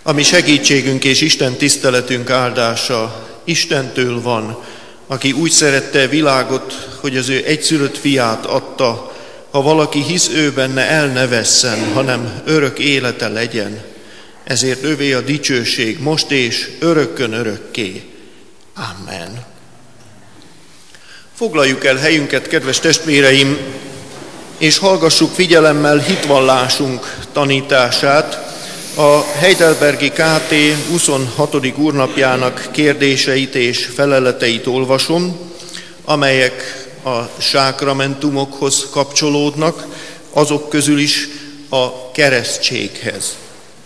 A mi segítségünk és Isten tiszteletünk áldása Istentől van, aki úgy szerette a világot, hogy az ő egyszülött fiát adta, ha valaki hisz ő benne, el ne vesszen, hanem örök élete legyen. Ezért övé a dicsőség most és örökkön örökké. Amen. Foglaljuk el helyünket, kedves testvéreim, és hallgassuk figyelemmel hitvallásunk tanítását. A Heidelbergi KT 26. úrnapjának kérdéseit és feleleteit olvasom, amelyek a sákramentumokhoz kapcsolódnak, azok közül is a keresztséghez.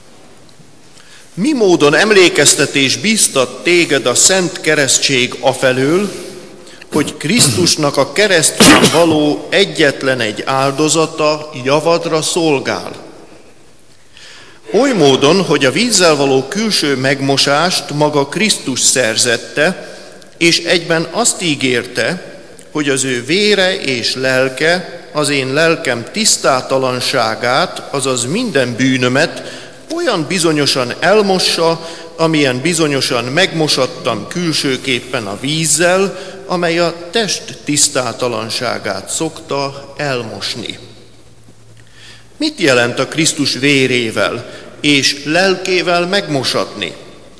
Mi módon emlékeztet és bíztat téged a szent keresztség afelől, hogy Krisztusnak a keresztjén való egyetlen egy áldozata javadra szolgál? Oly módon, hogy a vízzel való külső megmosást maga Krisztus szerzette, és egyben azt ígérte, hogy az ő vére és lelke az én lelkem tisztátalanságát, azaz minden bűnömet olyan bizonyosan elmossa, amilyen bizonyosan megmosattam külsőképpen a vízzel, amely a test tisztátalanságát szokta elmosni. Mit jelent a Krisztus vérével és lelkével megmosatni?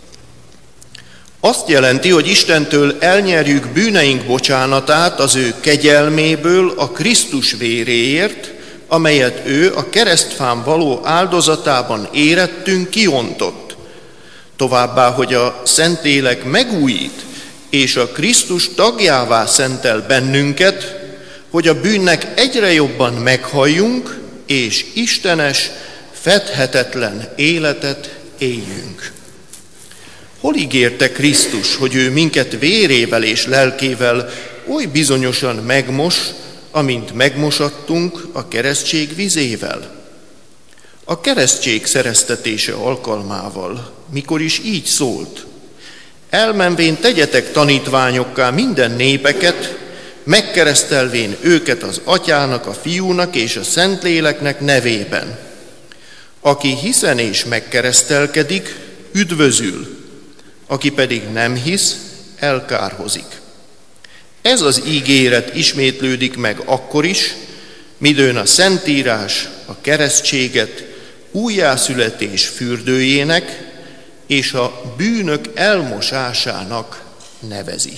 Azt jelenti, hogy Istentől elnyerjük bűneink bocsánatát az ő kegyelméből a Krisztus véréért, amelyet ő a keresztfán való áldozatában érettünk kiontott. Továbbá, hogy a Szentlélek megújít, és a Krisztus tagjává szentel bennünket, hogy a bűnnek egyre jobban meghalljunk, és istenes, fedhetetlen életet éljünk. Hol ígérte Krisztus, hogy ő minket vérével és lelkével oly bizonyosan megmos, amint megmosattunk a keresztség vizével? A keresztség szereztetése alkalmával, mikor is így szólt: elmenvén tegyetek tanítványokká minden népeket, megkeresztelvén őket az Atyának, a Fiúnak és a Szentléleknek nevében. Aki hiszen és megkeresztelkedik, üdvözül, aki pedig nem hisz, elkárhozik. Ez az ígéret ismétlődik meg akkor is, midőn a Szentírás a keresztséget újjászületés fürdőjének és a bűnök elmosásának nevezi.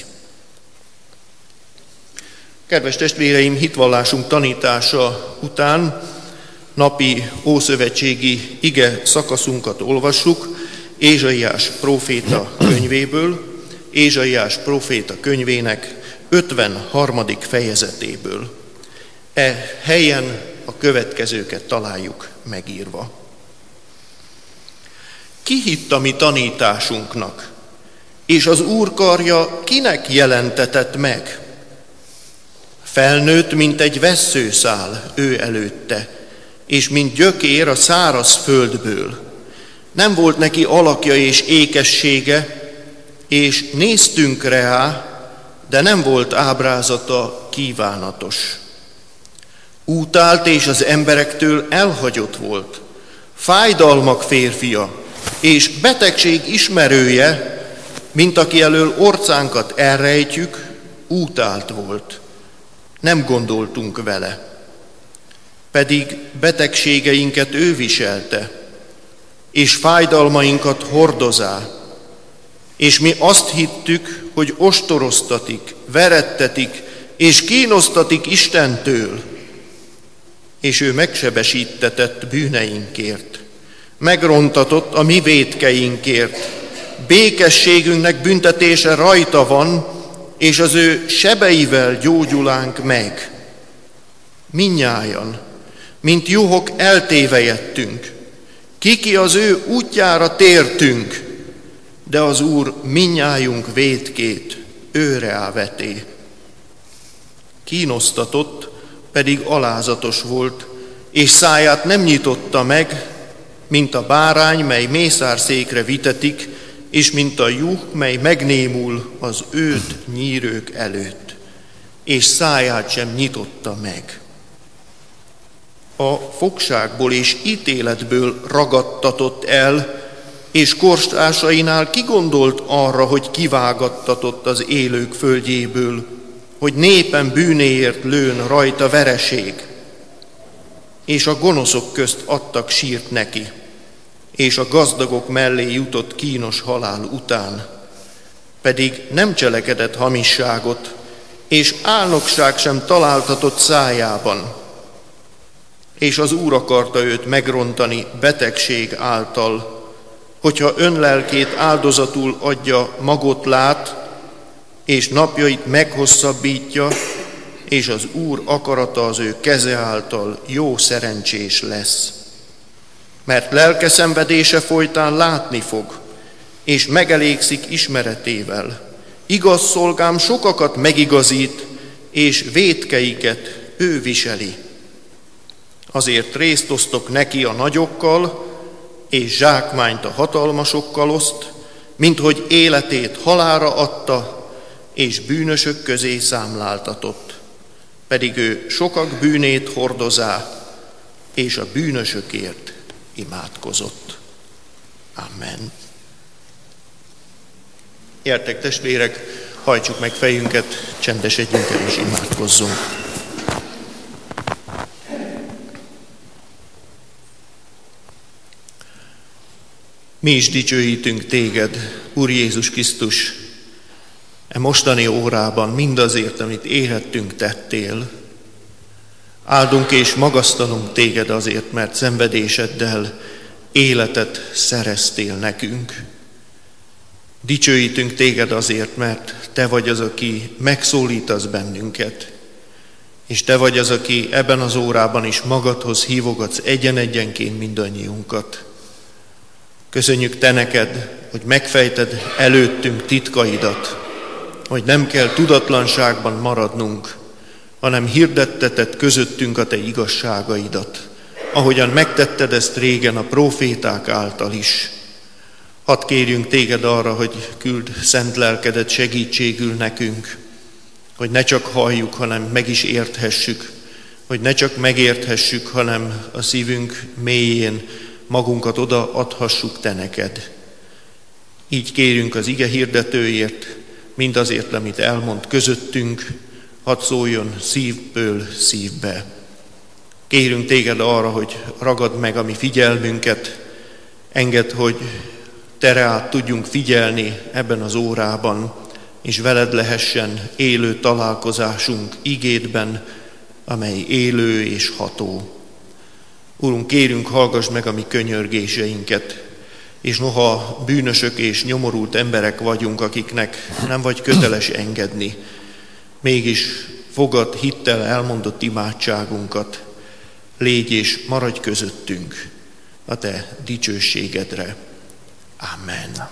Kedves testvéreim, hitvallásunk tanítása után napi ószövetségi ige szakaszunkat olvassuk Ézsaiás próféta könyvéből, Ézsaiás próféta könyvének 53. fejezetéből. E helyen a következőket találjuk megírva. Ki hitt a mi tanításunknak, és az Úr karja kinek jelentetett meg? Felnőtt, mint egy vesszőszál ő előtte, és mint gyökér a száraz földből. Nem volt neki alakja és ékessége, és néztünk rá, de nem volt ábrázata kívánatos. Útált és az emberektől elhagyott volt, fájdalmak férfia, és betegség ismerője, mint aki elől orcánkat elrejtjük, útált volt. Nem gondoltunk vele, pedig betegségeinket ő viselte, és fájdalmainkat hordozá, és mi azt hittük, hogy ostoroztatik, verettetik, és kínosztatik Istentől, és ő megsebesítetett bűneinkért, megrontatott a mi vétkeinkért, békességünknek büntetése rajta van, és az ő sebeivel gyógyulánk meg. Minnyájan, mint juhok eltévejedtünk, kiki az ő útjára tértünk, de az Úr minnyájunk vétkét őre veté. Kínosztatott, pedig alázatos volt, és száját nem nyitotta meg, mint a bárány, mely mészárszékre vitetik, és mint a juh, mely megnémul az őt nyírők előtt, és száját sem nyitotta meg. A fogságból és ítéletből ragadtatott el, és korstársainál ki gondolt arra, hogy kivágattatott az élők földjéből, hogy népen bűnéért lőn rajta vereség, és a gonoszok közt adtak sírt neki, és a gazdagok mellé jutott kínos halál után, pedig nem cselekedett hamisságot, és álnokság sem találtatott szájában, és az Úr akarta őt megrontani betegség által, hogyha önlelkét áldozatul adja, magot lát, és napjait meghosszabbítja, és az Úr akarata az ő keze által jó szerencsés lesz. Mert lelke szenvedése folytán látni fog, és megelégszik ismeretével. Igaz szolgám sokakat megigazít, és vétkeiket ő viseli. Azért részt osztok neki a nagyokkal, és zsákmányt a hatalmasokkal oszt, minthogy életét halálra adta, és bűnösök közé számláltatott. Pedig ő sokak bűnét hordozá, és a bűnösökért imádkozott. Amen. Gyertek, testvérek, hajtsuk meg fejünket, csendesedjünk el és imádkozzunk. Mi is dicsőítünk téged, Úr Jézus Krisztus, e mostani órában mindazért, amit érettünk tettél. Áldunk és magasztalunk téged azért, mert szenvedéseddel életet szereztél nekünk. Dicsőítünk téged azért, mert te vagy az, aki megszólítasz bennünket, és te vagy az, aki ebben az órában is magadhoz hívogatsz egyen-egyenként mindannyiunkat. Köszönjük te neked, hogy megfejted előttünk titkaidat, hogy nem kell tudatlanságban maradnunk, hanem hirdetteted közöttünk a te igazságaidat, ahogyan megtetted ezt régen a próféták által is. Hadd kérjünk téged arra, hogy küld szent lelkedet segítségül nekünk, hogy ne csak halljuk, hanem meg is érthessük, hogy ne csak megérthessük, hanem a szívünk mélyén magunkat oda adhassuk te neked. Így kérünk az ige hirdetőért, mindazért, amit elmond közöttünk, hadd szóljon szívből szívbe. Kérünk téged arra, hogy ragad meg a mi figyelmünket, engedd, hogy te rád tudjunk figyelni ebben az órában, és veled lehessen élő találkozásunk igédben, amely élő és ható. Úrunk, kérünk, hallgass meg a mi könyörgéseinket, és noha bűnösök és nyomorult emberek vagyunk, akiknek nem vagy köteles engedni, mégis fogad hittel elmondott imádságunkat, légy és maradj közöttünk a te dicsőségedre. Amen.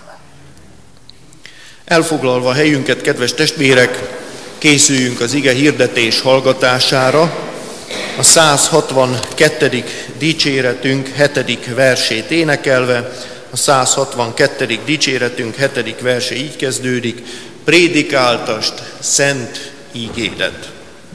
Elfoglalva helyünket, kedves testvérek, készüljünk az ige hirdetés hallgatására. A 162. dicséretünk 7. versét énekelve, a 162. dicséretünk 7. verse így kezdődik: prédikáltasd szent ígédet.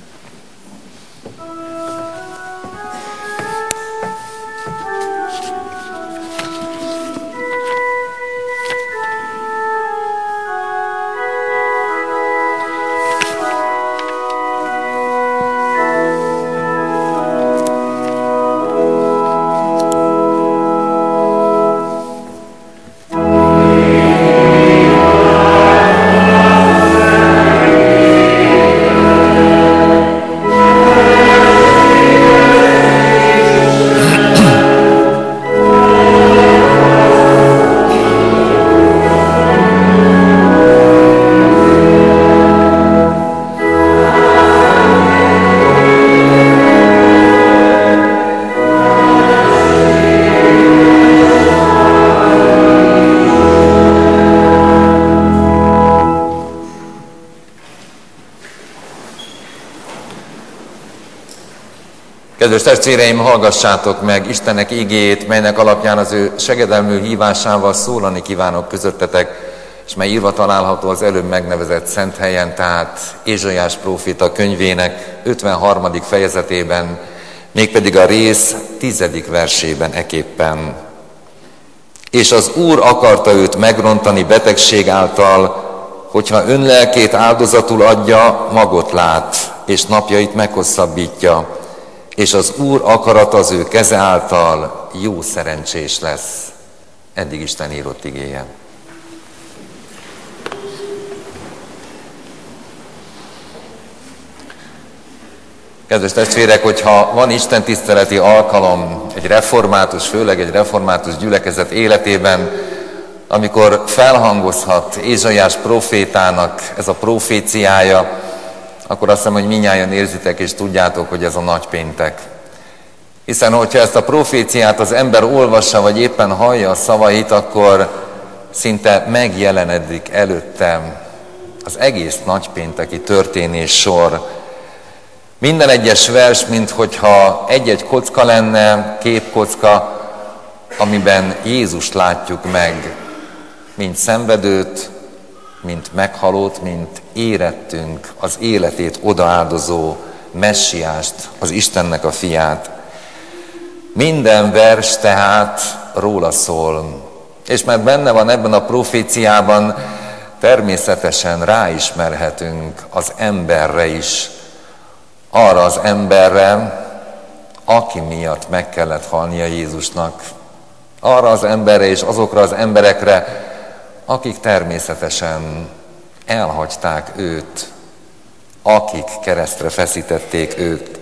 Kedves testvéreim, hallgassátok meg Istennek igéjét, melynek alapján az ő segedelmű hívásával szólani kívánok közöttetek, és mely írva található az előbb megnevezett szent helyen, tehát Ézsaiás próféta könyvének 53. fejezetében, mégpedig a rész 10. versében eképpen. És az Úr akarta őt megrontani betegség által, hogyha önlelkét áldozatul adja, magot lát, és napjait meghosszabbítja, és az Úr akarata az ő keze által jó szerencsés lesz. Eddig Isten írott igéje. Kedves testvérek, hogyha van istentiszteleti alkalom egy református, főleg egy református gyülekezet életében, amikor felhangozhat Ézsaiás prófétának ez a proféciája, akkor azt hiszem, hogy mindnyájan érzitek és tudjátok, hogy ez a nagypéntek. Hiszen, hogyha ezt a proféciát az ember olvassa, vagy éppen hallja a szavait, akkor szinte megjelenedik előttem az egész nagypénteki történés sor. Minden egyes vers, minthogyha egy-egy kocka lenne, képkocka, amiben Jézust látjuk meg, mint szenvedőt, mint meghalót, mint érettünk, az életét odaáldozó messiást, az Istennek a fiát. Minden vers tehát róla szól. És mert benne van ebben a proféciában, természetesen ráismerhetünk az emberre is, arra az emberre, aki miatt meg kellett halnia Jézusnak. Arra az emberre és azokra az emberekre, akik természetesen elhagyták őt, akik keresztre feszítették őt.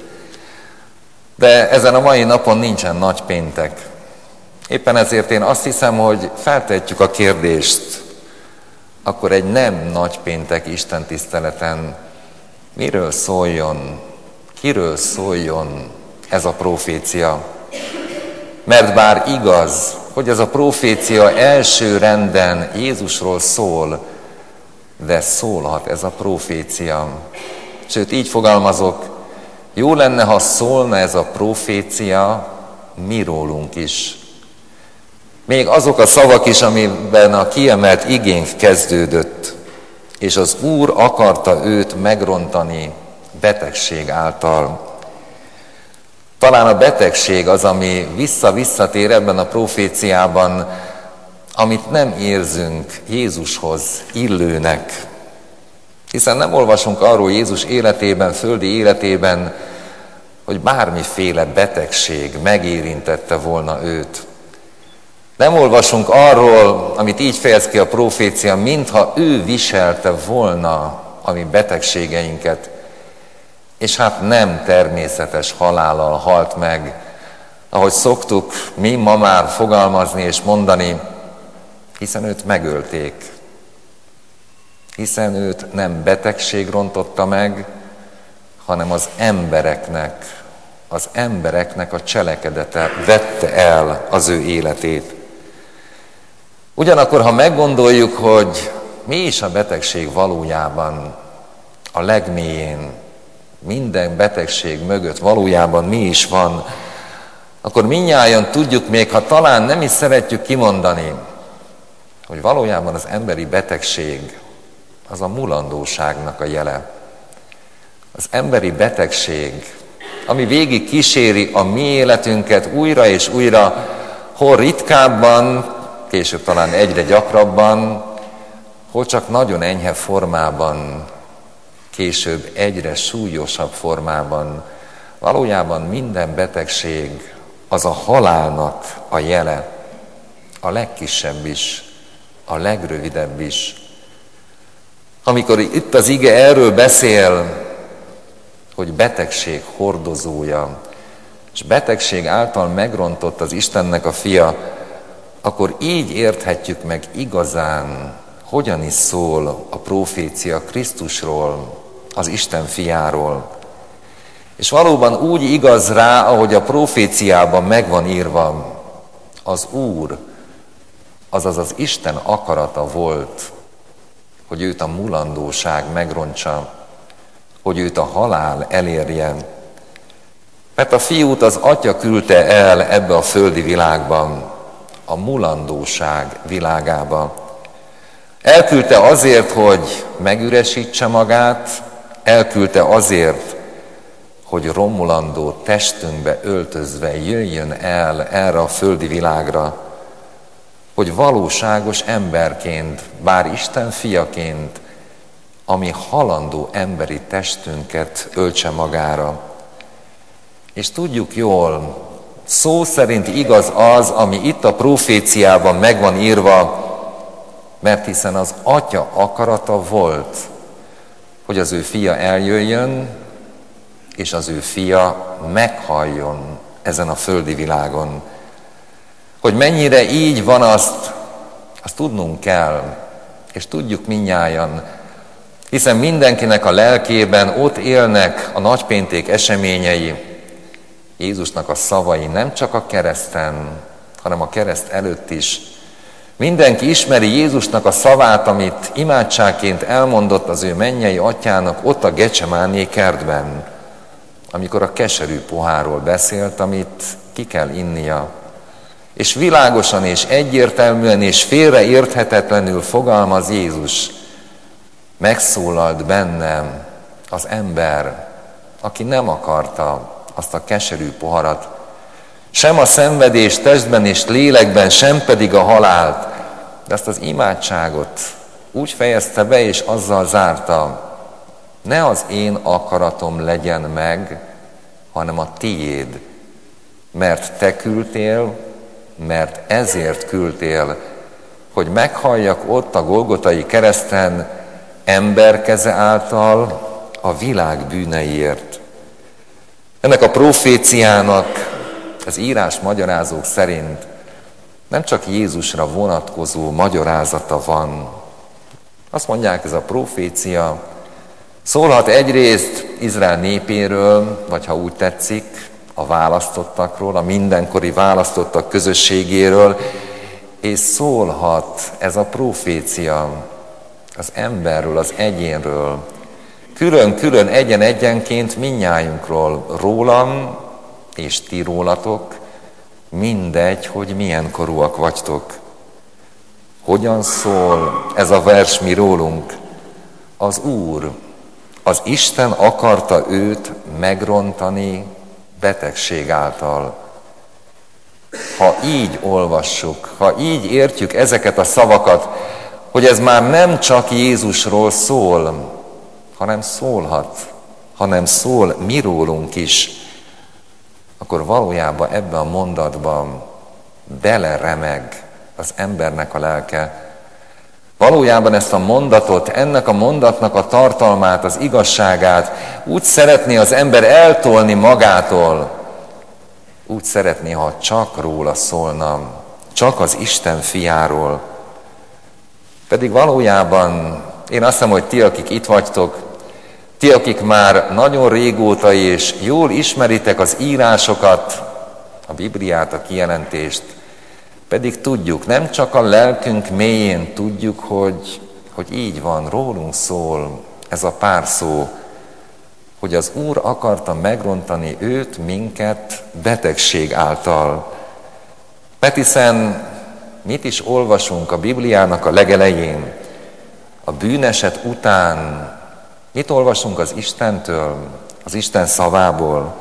De ezen a mai napon nincsen nagypéntek. Éppen ezért én azt hiszem, hogy feltehetjük a kérdést, akkor egy nem nagypéntek istentiszteleten miről szóljon, kiről szóljon ez a profécia? Mert bár igaz, hogy ez a profécia első renden Jézusról szól, de szólhat ez a profécia. Sőt, így fogalmazok, jó lenne, ha szólna ez a profécia mi rólunk is. Még azok a szavak is, amiben a kiemelt igénk kezdődött, és az Úr akarta őt megrontani betegség által. Talán a betegség az, ami visszatér ebben a proféciában, amit nem érzünk Jézushoz illőnek. Hiszen nem olvasunk arról Jézus életében, földi életében, hogy bármiféle betegség megérintette volna őt. Nem olvasunk arról, amit így fejez ki a profécia, mintha ő viselte volna a mi betegségeinket, és hát nem természetes halállal halt meg, ahogy szoktuk mi ma már fogalmazni és mondani, hiszen őt megölték. Hiszen őt nem betegség rontotta meg, hanem az embereknek a cselekedete vette el az ő életét. Ugyanakkor, ha meggondoljuk, hogy mi is a betegség valójában, a legmélyén, minden betegség mögött valójában mi is van, akkor mindnyájan tudjuk, még ha talán nem is szeretjük kimondani, hogy valójában az emberi betegség az a mulandóságnak a jele. Az emberi betegség, ami végig kíséri a mi életünket újra és újra, hol ritkábban, később talán egyre gyakrabban, hol csak nagyon enyhe formában, később egyre súlyosabb formában. Valójában minden betegség az a halálnak a jele, a legkisebb is, a legrövidebb is. Amikor itt az ige erről beszél, hogy betegség hordozója, és betegség által megrontott az Istennek a fia, akkor így érthetjük meg igazán, hogyan is szól a profécia Krisztusról, az Isten fiáról. És valóban úgy igaz rá, ahogy a proféciában meg van írva, az Úr, azaz az Isten akarata volt, hogy őt a mulandóság megrontsa, hogy őt a halál elérje. Mert a fiút az Atya küldte el ebbe a földi világban, a mulandóság világába. Elküldte azért, hogy megüresítse magát, elküldte azért, hogy romulandó testünkbe öltözve jöjjön el erre a földi világra, hogy valóságos emberként, bár Isten fiaként, ami halandó emberi testünket öltse magára. És tudjuk jól, szó szerint igaz az, ami itt a proféciában meg van írva, mert hiszen az Atya akarata volt, hogy az ő fia eljöjjön, és az ő fia meghalljon ezen a földi világon. Hogy mennyire így van, azt tudnunk kell, és tudjuk mindnyájan, hiszen mindenkinek a lelkében ott élnek a nagypéntek eseményei, Jézusnak a szavai nem csak a kereszten, hanem a kereszt előtt is. Mindenki ismeri Jézusnak a szavát, amit imádságként elmondott az ő mennyei atyának ott a Gecsemáné kertben, amikor a keserű pohárról beszélt, amit ki kell innia. És világosan és egyértelműen és félreérthetetlenül fogalmaz Jézus. Megszólalt bennem az ember, aki nem akarta azt a keserű poharat, sem a szenvedés testben és lélekben, sem pedig a halált, de ezt az imádságot úgy fejezte be és azzal zárta, ne az én akaratom legyen meg, hanem a tiéd, mert te küldtél, mert ezért küldtél, hogy meghalljak ott a Golgotai kereszten ember keze által a világ bűneiért. Ennek a proféciának az írás magyarázók szerint nem csak Jézusra vonatkozó magyarázata van. Azt mondják, ez a profécia szólhat egyrészt Izrael népéről, vagy ha úgy tetszik, a választottakról, a mindenkori választottak közösségéről, és szólhat ez a profécia az emberről, az egyénről, külön-külön egyenként mindnyájunkról, rólam és ti rólatok, mindegy, hogy milyen korúak vagytok. Hogyan szól ez a vers mi rólunk? Az Úr, az Isten akarta őt megrontani betegség által. Ha így olvassuk, ha így értjük ezeket a szavakat, hogy ez már nem csak Jézusról szól, hanem szólhat, hanem szól mi rólunk is, akkor valójában ebben a mondatban beleremeg az embernek a lelke. Valójában ezt a mondatot, ennek a mondatnak a tartalmát, az igazságát úgy szeretné az ember eltolni magától, úgy szeretné, ha csak róla szólna, csak az Isten fiáról. Pedig valójában én azt hiszem, hogy ti, akik itt vagytok, ti, akik már nagyon régóta és jól ismeritek az írásokat, a Bibliát, a kijelentést, pedig tudjuk, nem csak a lelkünk mélyén tudjuk, hogy így van, rólunk szól ez a pár szó, hogy az Úr akarta megrontani őt, minket betegség által. Mert hiszen mit is olvasunk a Bibliának a legelején? A bűneset után mit olvasunk az Istentől, az Isten szavából?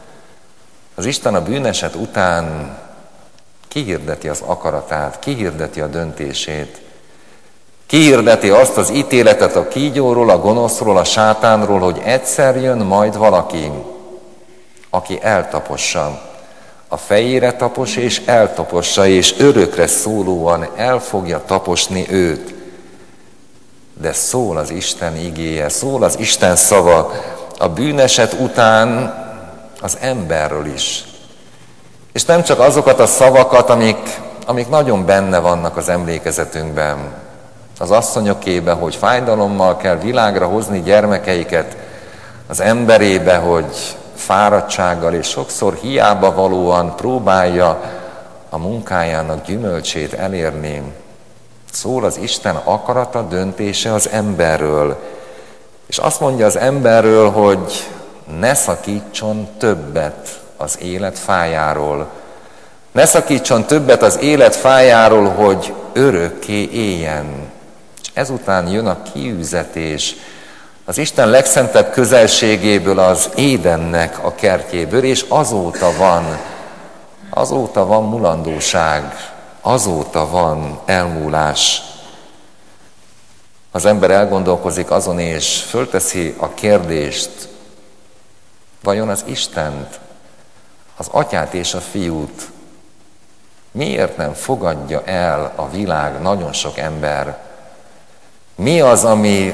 Az Isten a bűneset után kihirdeti az akaratát, kihirdeti a döntését, kihirdeti azt az ítéletet a kígyóról, a gonoszról, a sátánról, hogy egyszer jön majd valaki, aki eltapossa, a fejére tapos és eltapossa, és örökre szólóan el fogja taposni őt. De szól az Isten igéje, szól az Isten szava a bűneset után az emberről is. És nem csak azokat a szavakat, amik nagyon benne vannak az emlékezetünkben. Az asszonyokébe, hogy fájdalommal kell világra hozni gyermekeiket, az emberébe, hogy fáradtsággal és sokszor hiába valóan próbálja a munkájának gyümölcsét elérni. Szól az Isten akarata, döntése az emberről. És azt mondja az emberről, hogy ne szakítson többet az élet fájáról. Ne szakítson többet az élet fájáról, hogy örökké éljen. És ezután jön a kiűzetés az Isten legszentebb közelségéből, az Édennek a kertjéből, és azóta van mulandóság, azóta van elmúlás. Az ember elgondolkozik azon, és fölteszi a kérdést, vajon az Istent, az Atyát és a Fiút miért nem fogadja el a világ nagyon sok ember? Mi az,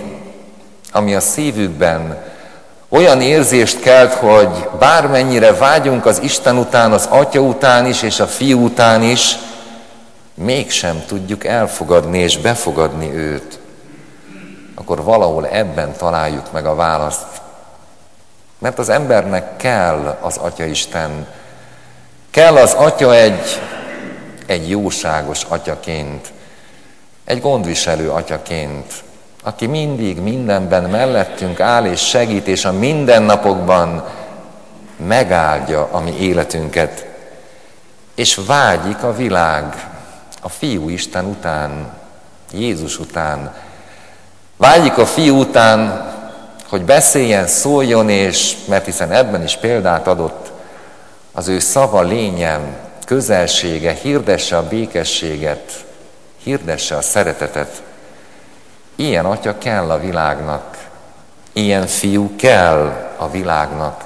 ami a szívükben olyan érzést kelt, hogy bármennyire vágyunk az Isten után, az Atya után is, és a Fiú után is, mégsem tudjuk elfogadni és befogadni őt. Akkor valahol ebben találjuk meg a választ. Mert az embernek kell az Atyaisten, kell az Atya egy jóságos atyaként, egy gondviselő atyaként, aki mindig mindenben mellettünk áll és segít, és a mindennapokban megáldja a mi életünket. És vágyik a világ a Fiú Isten után, Jézus után. Vágyik a Fiú után, hogy beszéljen, szóljon, és mert hiszen ebben is példát adott, az ő szava lénye, közelsége, hirdesse a békességet, hirdesse a szeretetet. Ilyen atya kell a világnak, ilyen fiú kell a világnak.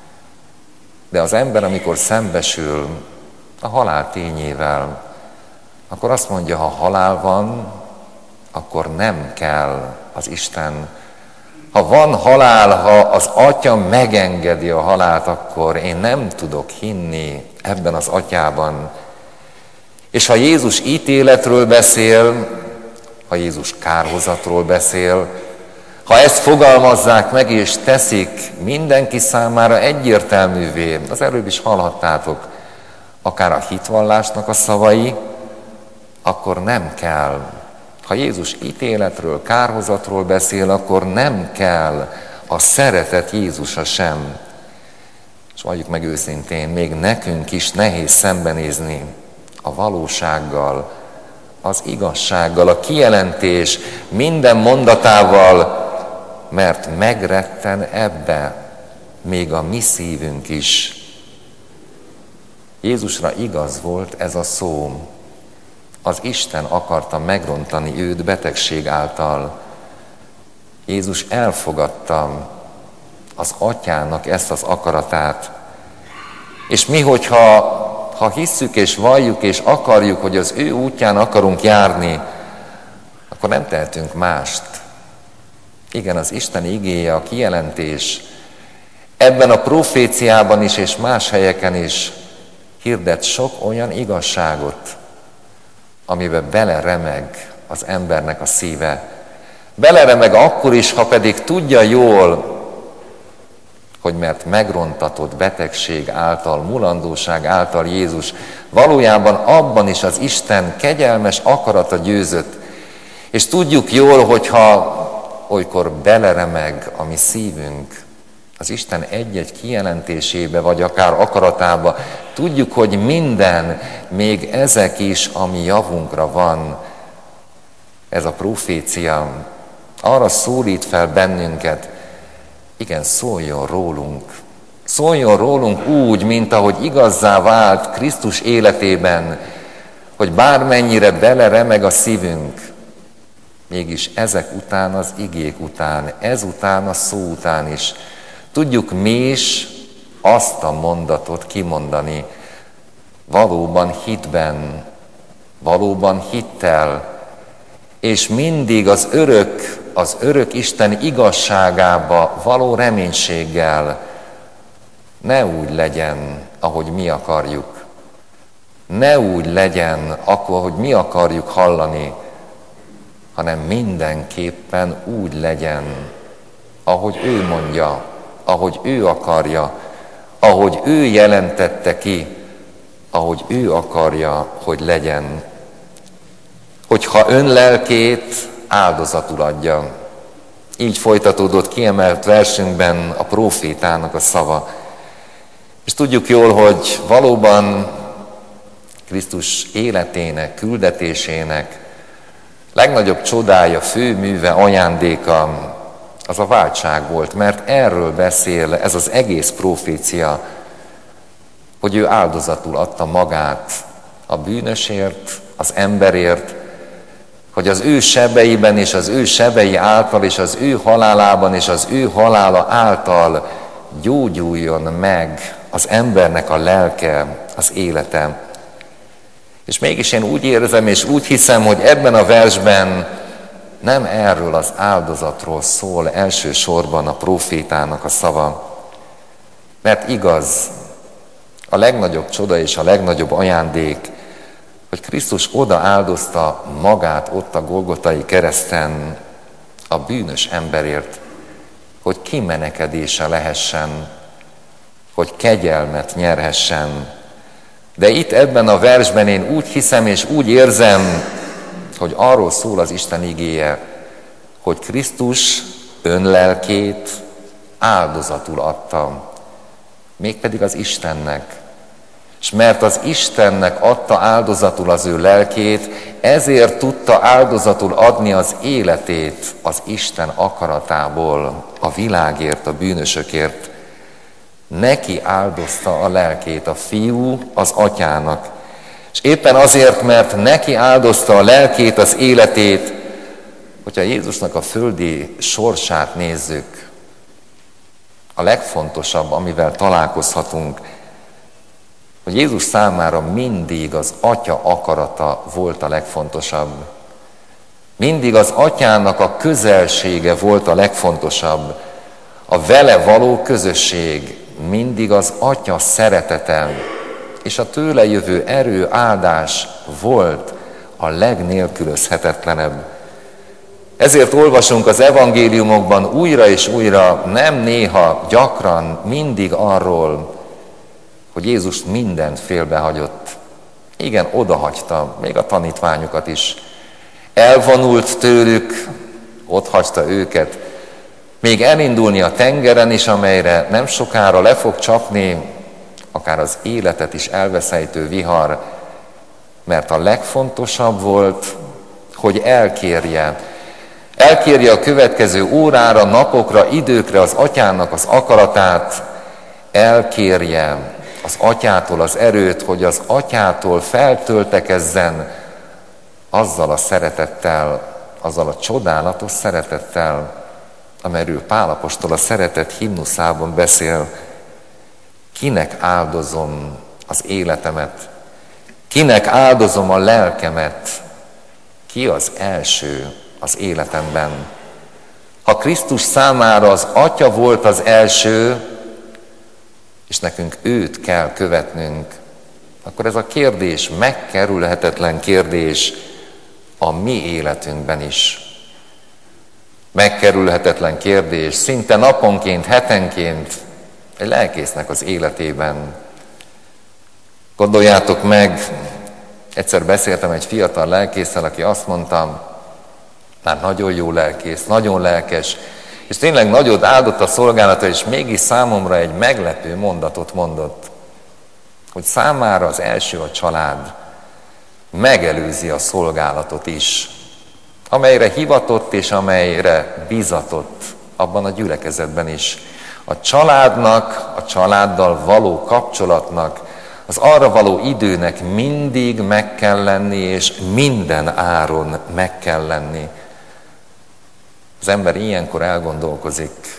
De az ember, amikor szembesül a halál tényével, akkor azt mondja, ha halál van, akkor nem kell az Isten. Ha van halál, ha az Atya megengedi a halált, akkor én nem tudok hinni ebben az Atyában. És ha Jézus ítéletről beszél, ha Jézus kárhozatról beszél, ha ezt fogalmazzák meg és teszik mindenki számára egyértelművé, az előbb is hallhattátok, akár a hitvallásnak a szavai, akkor nem kell. Ha Jézus ítéletről, kárhozatról beszél, akkor nem kell a szeretet Jézusa sem. És valljuk meg őszintén, még nekünk is nehéz szembenézni a valósággal, az igazsággal, a kijelentés minden mondatával, mert megretten ebbe még a mi szívünk is. Jézusra igaz volt ez a szó. Az Isten akarta megrontani őt betegség által. Jézus elfogadta az Atyának ezt az akaratát. És mi, hogyha hisszük és valljuk és akarjuk, hogy az ő útján akarunk járni, akkor nem tehetünk mást. Igen, az Isten igéje, a kijelentés ebben a proféciában is és más helyeken is hirdet sok olyan igazságot, amiben beleremeg az embernek a szíve. Beleremeg akkor is, ha pedig tudja jól, hogy mert megrontatott betegség által, mulandóság által Jézus, valójában abban is az Isten kegyelmes akarata győzött. És tudjuk jól, hogyha olykor beleremeg a mi szívünk az Isten egy-egy kijelentésébe, vagy akár akaratába, tudjuk, hogy minden, még ezek is, ami javunkra van. Ez a profécia arra szólít fel bennünket, igen, szóljon rólunk. Szóljon rólunk úgy, mint ahogy igazzá vált Krisztus életében, hogy bármennyire beleremeg a szívünk, mégis ezek után, az igék után, ezután, a szó után is tudjuk mi is azt a mondatot kimondani, valóban hitben, valóban hittel, és mindig az örök Isten igazságába való reménységgel. Ne úgy legyen, ahogy mi akarjuk. Ne úgy legyen, ahogy mi akarjuk hallani, hanem mindenképpen úgy legyen, ahogy ő mondja, ahogy ő akarja, ahogy ő jelentette ki, ahogy ő akarja, hogy legyen. Hogyha ön lelkét áldozatul adja. Így folytatódott kiemelt versünkben a prófétának a szava. És tudjuk jól, hogy valóban Krisztus életének, küldetésének legnagyobb csodája, főműve, ajándéka az a váltság volt, mert erről beszél ez az egész profécia, hogy ő áldozatul adta magát a bűnösért, az emberért, hogy az ő sebeiben és az ő sebei által és az ő halálában és az ő halála által gyógyuljon meg az embernek a lelke, az élete. És mégis én úgy érzem és úgy hiszem, hogy ebben a versben nem erről az áldozatról szól elsősorban a prófétának a szava. Mert igaz, a legnagyobb csoda és a legnagyobb ajándék, hogy Krisztus oda áldozta magát ott a Golgotai kereszten a bűnös emberért, hogy kimenekedése lehessen, hogy kegyelmet nyerhessen. De itt ebben a versben én úgy hiszem és úgy érzem, hogy arról szól az Isten igéje, hogy Krisztus önlelkét áldozatul adta, mégpedig az Istennek. És mert az Istennek adta áldozatul az ő lelkét, ezért tudta áldozatul adni az életét az Isten akaratából, a világért, a bűnösökért. Neki áldozta a lelkét a fiú az atyának. És éppen azért, mert neki áldozta a lelkét, az életét, hogyha Jézusnak a földi sorsát nézzük, a legfontosabb, amivel találkozhatunk, hogy Jézus számára mindig az Atya akarata volt a legfontosabb. Mindig az Atyának a közelsége volt a legfontosabb. A vele való közösség, mindig az Atya szeretete és a tőle jövő erő, áldás volt a legnélkülözhetetlenebb. Ezért olvasunk az evangéliumokban újra és újra, nem néha, gyakran, mindig arról, hogy Jézus mindent félbehagyott. Igen, odahagyta, még a tanítványokat is. Elvonult tőlük, otthagyta őket. Még elindulni a tengeren is, amelyre nem sokára le fog csapni, akár az életet is elveszejtő vihar, mert a legfontosabb volt, hogy elkérje a következő órára, napokra, időkre az Atyának az akaratát, elkérje az Atyától az erőt, hogy az Atyától feltöltekezzen azzal a szeretettel, azzal a csodálatos szeretettel, amelyről Pál apostol a szeretet himnuszában beszél. Kinek áldozom az életemet? Kinek áldozom a lelkemet? Ki az első az életemben? Ha Krisztus számára az Atya volt az első, és nekünk őt kell követnünk, akkor ez a kérdés megkerülhetetlen kérdés a mi életünkben is. Megkerülhetetlen kérdés szinte naponként, hetenként egy lelkésznek az életében. Gondoljátok meg, egyszer beszéltem egy fiatal lelkésszel, aki azt mondta, már nagyon jó lelkész, nagyon lelkes, és tényleg nagyot áldott a szolgálata, és mégis számomra egy meglepő mondatot mondott, hogy számára az első a család megelőzi a szolgálatot is, amelyre hivatott és amelyre bizatott abban a gyülekezetben is. A családnak, a családdal való kapcsolatnak, az arra való időnek mindig meg kell lenni, és minden áron meg kell lenni. Az ember ilyenkor elgondolkozik,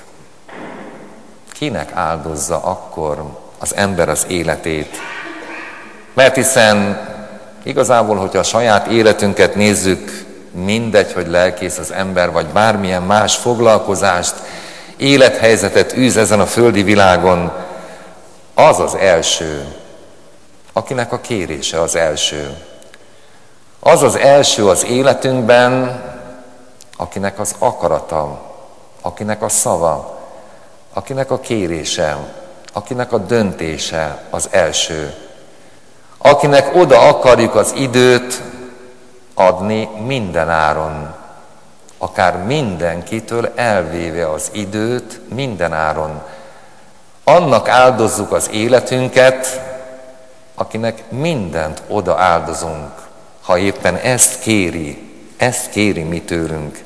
kinek áldozza akkor az ember az életét. Mert hiszen igazából, hogyha a saját életünket nézzük, mindegy, hogy lelkész az ember, vagy bármilyen más foglalkozást, élethelyzetet űz ezen a földi világon, az az első, akinek a kérése az első. Az az első az életünkben, akinek az akarata, akinek a szava, akinek a kérése, akinek a döntése az első. Akinek oda akarjuk az időt adni minden áron, akár mindenkitől elvéve az időt minden áron. Annak áldozzuk az életünket, akinek mindent oda áldozunk, ha éppen ezt kéri mi tőlünk.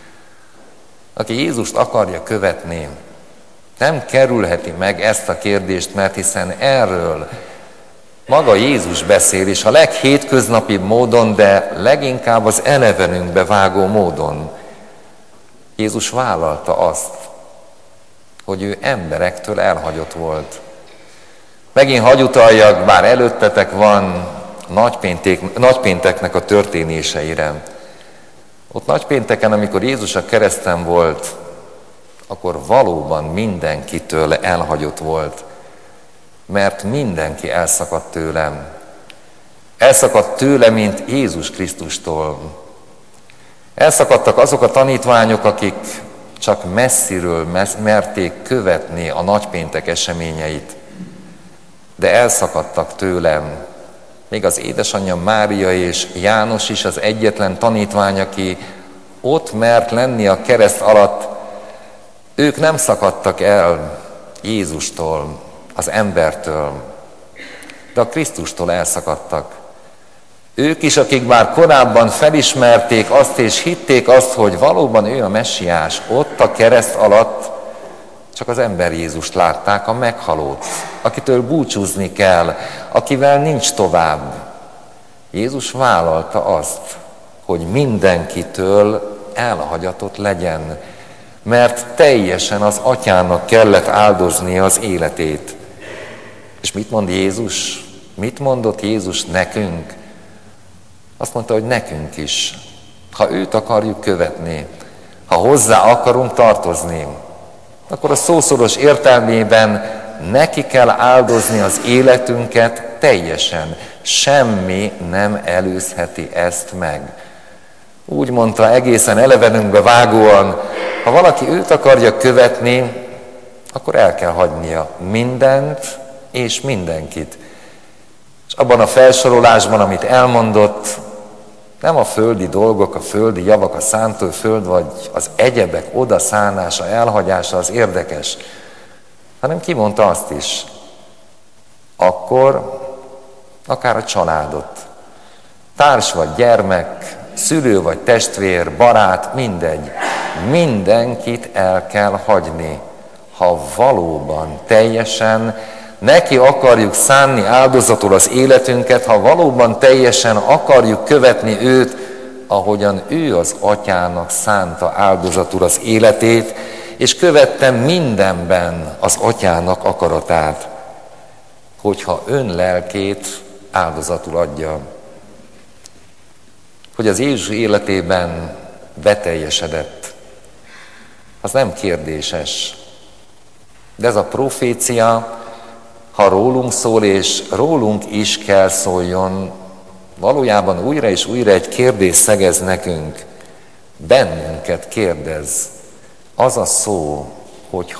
Aki Jézust akarja követni, nem kerülheti meg ezt a kérdést, mert hiszen Maga Jézus beszél, és a leghétköznapibb módon, de leginkább az elevenünkbe vágó módon. Jézus vállalta azt, hogy ő emberektől elhagyott volt. Megint hagy utaljak, bár előttetek van nagypénteknek a történéseire. Ott nagypénteken, amikor Jézus a kereszten volt, akkor valóban mindenkitől elhagyott volt, mert mindenki elszakadt tőlem. Elszakadt tőle, mint Jézus Krisztustól. Elszakadtak azok a tanítványok, akik csak messziről merték követni a nagypéntek eseményeit, de elszakadtak tőlem. Még az édesanyja Mária és János is az egyetlen tanítvány, aki ott mert lenni a kereszt alatt, ők nem szakadtak el Jézustól, az embertől, de a Krisztustól elszakadtak. Ők is, akik már korábban felismerték azt és hitték azt, hogy valóban ő a messiás, ott a kereszt alatt csak az ember Jézust látták, a meghalót, akitől búcsúzni kell, akivel nincs tovább. Jézus vállalta azt, hogy mindenkitől elhagyatott legyen, mert teljesen az atyának kellett áldoznia az életét. És mit mond Jézus? Mit mondott Jézus nekünk? Azt mondta, hogy nekünk is, ha őt akarjuk követni, ha hozzá akarunk tartozni, akkor a szószoros értelmében neki kell áldozni az életünket teljesen. Semmi nem előzheti ezt meg. Úgy mondta egészen elevenünkbe vágóan, ha valaki őt akarja követni, akkor el kell hagynia mindent és mindenkit. És abban a felsorolásban, amit elmondott, nem a földi dolgok, a földi javak, a szántóföld, vagy az egyebek odaszánása, elhagyása az érdekes, hanem kimondta azt is, akkor akár a családot, társ vagy gyermek, szülő vagy testvér, barát, mindegy, mindenkit el kell hagyni, ha valóban teljesen neki akarjuk szánni áldozatul az életünket, ha valóban teljesen akarjuk követni őt, ahogyan ő az atyának szánta áldozatul az életét, és követtem mindenben az atyának akaratát, hogyha ön lelkét áldozatul adja. Hogy az Jézus életében beteljesedett, az nem kérdéses. De ez a profécia, ha rólunk szól, és rólunk is kell szóljon, valójában újra és újra egy kérdés szegez nekünk, bennünket kérdez. Az a szó, hogy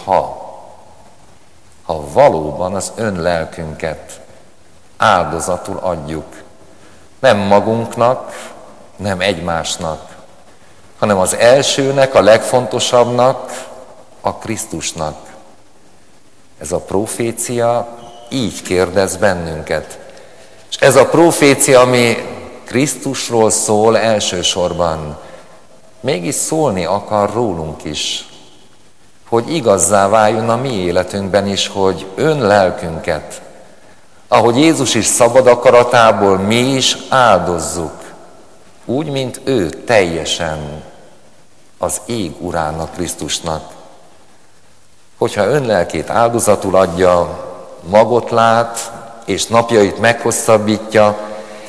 ha valóban az ön lelkünket áldozatul adjuk, nem magunknak, nem egymásnak, hanem az elsőnek, a legfontosabbnak, a Krisztusnak. Ez a profécia így kérdez bennünket. És ez a profécia, ami Krisztusról szól elsősorban, mégis szólni akar rólunk is, hogy igazzá váljon a mi életünkben is, hogy ön lelkünket, ahogy Jézus is szabad akaratából mi is áldozzuk, úgy, mint ő teljesen az ég urának, Krisztusnak. Hogyha ön lelkét áldozatul adja, magot lát, és napjait meghosszabbítja,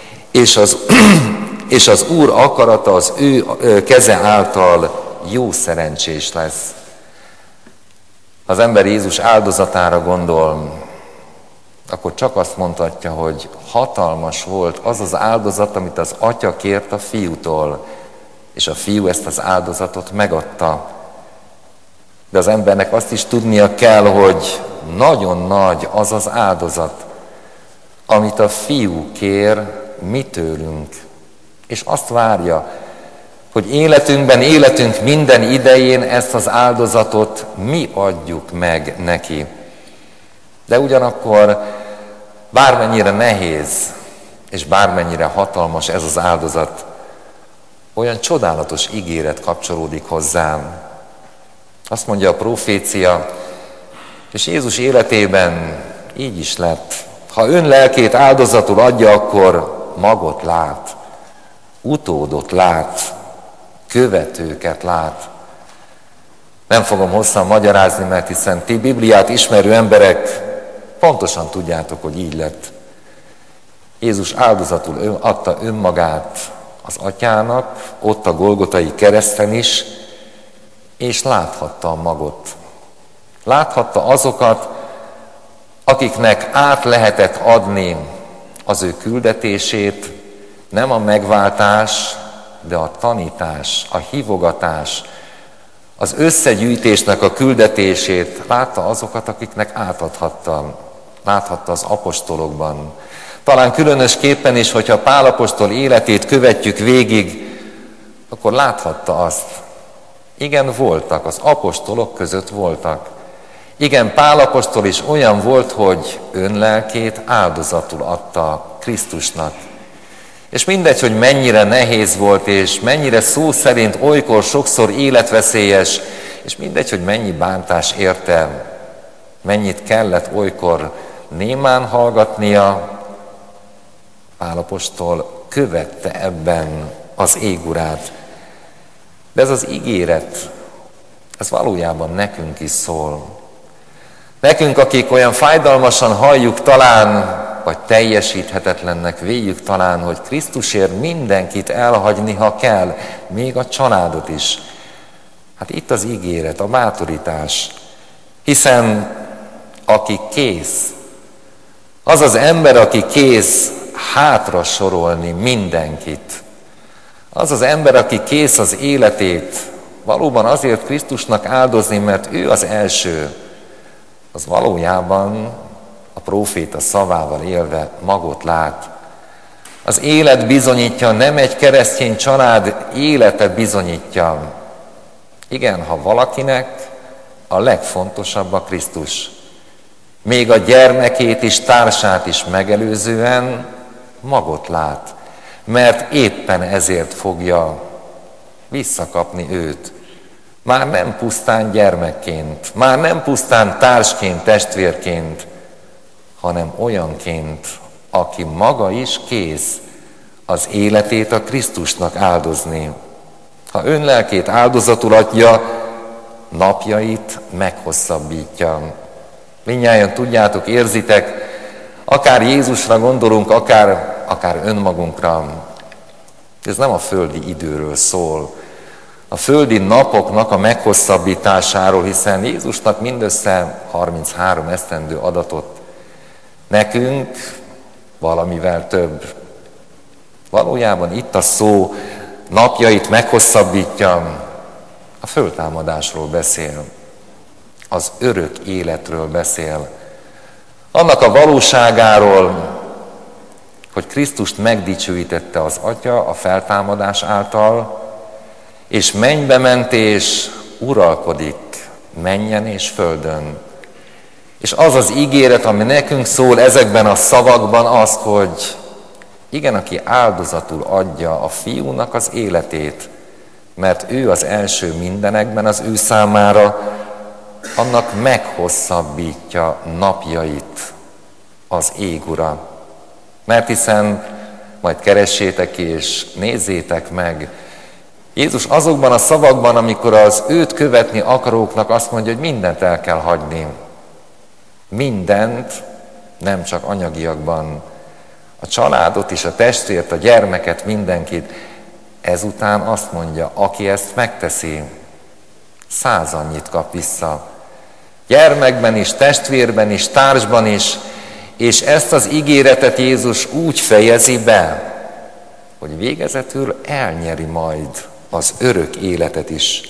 és az Úr akarata az ő keze által jó szerencsés lesz. Az ember Jézus áldozatára gondol, akkor csak azt mondhatja, hogy hatalmas volt az az áldozat, amit az Atya kért a Fiútól, és a Fiú ezt az áldozatot megadta. De az embernek azt is tudnia kell, hogy nagyon nagy az az áldozat, amit a Fiú kér mi tőlünk. És azt várja, hogy életünk minden idején ezt az áldozatot mi adjuk meg neki. De ugyanakkor bármennyire nehéz, és bármennyire hatalmas ez az áldozat, olyan csodálatos ígéret kapcsolódik hozzám. Azt mondja a profécia, és Jézus életében így is lett, Ha ön lelkét áldozatul adja, akkor magot lát, utódot lát, követőket lát. Nem fogom hosszan magyarázni, mert hiszen ti Bibliát ismerő emberek pontosan tudjátok, hogy így lett. Jézus áldozatul adta önmagát az atyának, ott a Golgotai kereszten is, és láthatta a magot. Láthatta azokat, akiknek át lehetett adni az ő küldetését, nem a megváltás, de a tanítás, a hívogatás, az összegyűjtésnek a küldetését. Látta azokat, akiknek átadhatta. Láthatta az apostolokban. Talán különösképpen is, hogyha Pál apostol életét követjük végig, akkor láthatta azt. Igen, voltak, az apostolok között voltak. Igen, Pál apostol is olyan volt, hogy önlelkét áldozatul adta Krisztusnak. És mindegy, hogy mennyire nehéz volt, és mennyire szó szerint olykor sokszor életveszélyes, és mindegy, hogy mennyi bántás érte, mennyit kellett olykor némán hallgatnia, Pál apostol követte ebben az égurát. De ez az ígéret, ez valójában nekünk is szól. Nekünk, akik olyan fájdalmasan halljuk talán, vagy teljesíthetetlennek véljük talán, hogy Krisztusért mindenkit elhagyni, ha kell, még a családot is. Hát itt az ígéret, a bátorítás. Hiszen aki kész, az az ember, aki kész hátra sorolni mindenkit. Az az ember, aki kész az életét valóban azért Krisztusnak áldozni, mert ő az első, az valójában a próféta szavával élve magot lát. Az élet bizonyítja, nem egy keresztény család élete bizonyítja. Igen, ha valakinek a legfontosabb a Krisztus. Még a gyermekét és társát is megelőzően magot lát, mert éppen ezért fogja visszakapni őt. Már nem pusztán gyermekként, már nem pusztán társként, testvérként, hanem olyanként, aki maga is kész az életét a Krisztusnak áldozni. Ha ön lelkét áldozatul adja, napjait meghosszabbítja. Mindnyájan tudjátok, érzitek, akár Jézusra gondolunk, akár önmagunkra. Ez nem a földi időről szól, a földi napoknak a meghosszabbításáról, hiszen Jézusnak mindössze 33 esztendő adatot. Nekünk valamivel több. Valójában itt a szó napjait meghosszabbítja, a föltámadásról beszél, az örök életről beszél, annak a valóságáról, hogy Krisztust megdicsőítette az Atya a feltámadás által, és mennybe ment és uralkodik mennyen és földön. És az az ígéret, ami nekünk szól ezekben a szavakban, az, hogy igen, aki áldozatul adja a fiúnak az életét, mert ő az első mindenekben az ő számára, annak meghosszabbítja napjait az égura. Mert hiszen, majd keressétek és nézzétek meg, Jézus azokban a szavakban, amikor az őt követni akaróknak azt mondja, hogy mindent el kell hagyni. Mindent, nem csak anyagiakban, a családot is, a testvért, a gyermeket, mindenkit. Ezután azt mondja, aki ezt megteszi, 100 annyit kap vissza. Gyermekben is, testvérben is, társban is, és ezt az ígéretet Jézus úgy fejezi be, hogy végezetül elnyeri majd az örök életet is.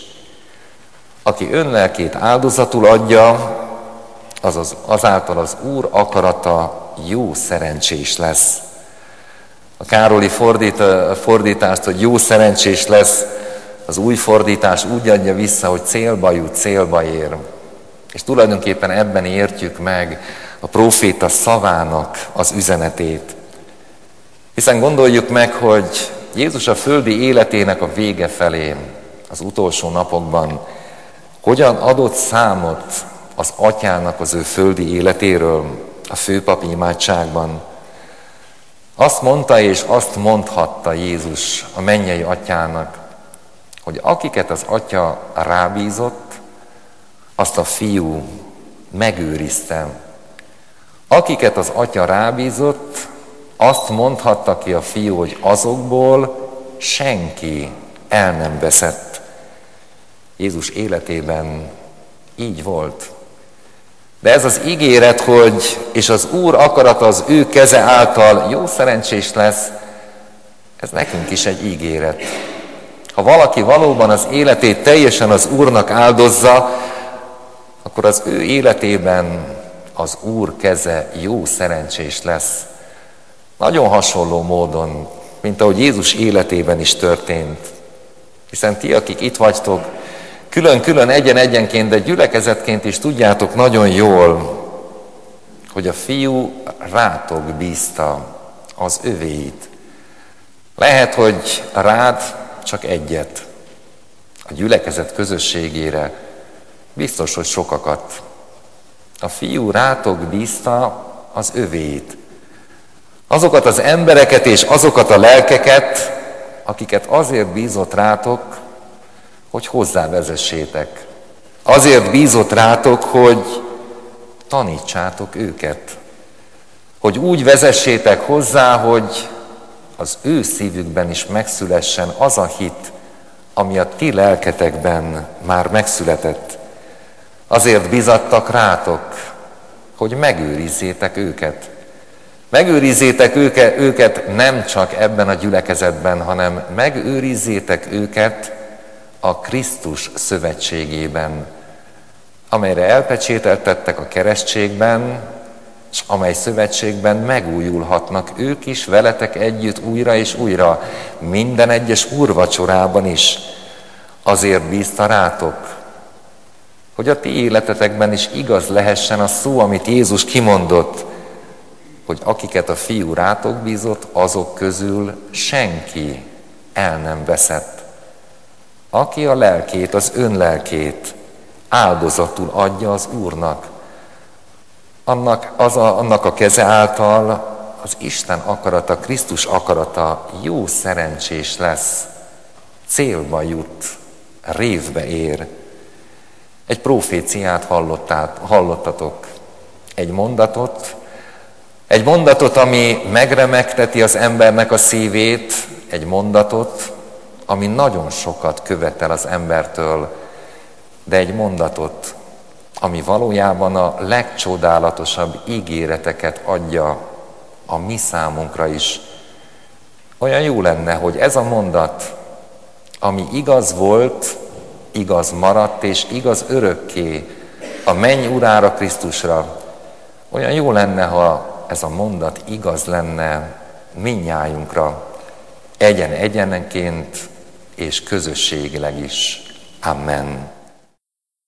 Aki önlelkét áldozatul adja, azáltal az Úr akarata jó szerencsés lesz. A Károli fordítást, hogy jó szerencsés lesz, az új fordítás úgy adja vissza, hogy célba jut, célba ér. És tulajdonképpen ebben értjük meg a próféta szavának az üzenetét. Hiszen gondoljuk meg, hogy Jézus a földi életének a vége felé, az utolsó napokban hogyan adott számot az Atyának az ő földi életéről. a főpapi imádságban. Azt mondta és azt mondhatta Jézus a mennyei atyának, hogy akiket az atya rábízott, azt a fiú megőrizte. Akiket az atya rábízott, azt mondhatta ki a fiú, hogy azokból senki el nem veszett. Jézus életében így volt. De ez az ígéret, hogy és az Úr akarata az ő keze által jó szerencsés lesz, ez nekünk is egy ígéret. Ha valaki valóban az életét teljesen az Úrnak áldozza, akkor az ő életében az Úr keze jó szerencsés lesz. Nagyon hasonló módon, mint ahogy Jézus életében is történt. Hiszen ti, akik itt vagytok, külön-külön, egyen-egyenként, de gyülekezetként is tudjátok nagyon jól, hogy a fiú rátok bízta az övéit. Lehet, hogy rád csak egyet, a gyülekezet közösségére, biztos, hogy sokakat. A fiú rátok bízta az övéit. Azokat az embereket és azokat a lelkeket, akiket azért bízott rátok, hogy hozzávezessétek. Azért bízott rátok, hogy tanítsátok őket. Hogy úgy vezessétek hozzá, hogy az ő szívükben is megszülessen az a hit, ami a ti lelketekben már megszületett. Azért bízattak rátok, hogy megőrizzétek őket. Megőrizzétek őket nem csak ebben a gyülekezetben, hanem megőrizzétek őket a Krisztus szövetségében, amelyre elpecsételtettek a keresztségben, és amely szövetségben megújulhatnak ők is veletek együtt újra és újra, minden egyes úrvacsorában is. Azért bízta rátok, hogy a ti életetekben is igaz lehessen a szó, amit Jézus kimondott, hogy akiket a fiú rátok bízott, azok közül senki el nem veszett. Aki a lelkét, az önlelkét áldozatul adja az Úrnak, annak a keze által az Isten akarata, Krisztus akarata jó szerencsés lesz, célba jut, révbe ér. Egy proféciát hallottatok, egy mondatot, ami megremegteti az embernek a szívét, egy mondatot, ami nagyon sokat követel az embertől, de egy mondatot, ami valójában a legcsodálatosabb ígéreteket adja a mi számunkra is. Olyan jó lenne, hogy ez a mondat, ami igaz volt, igaz maradt és igaz örökké a menny urára, Krisztusra, olyan jó lenne, ha ez a mondat igaz lenne mindnyájunkra, egyenként és közösségileg is. Amen.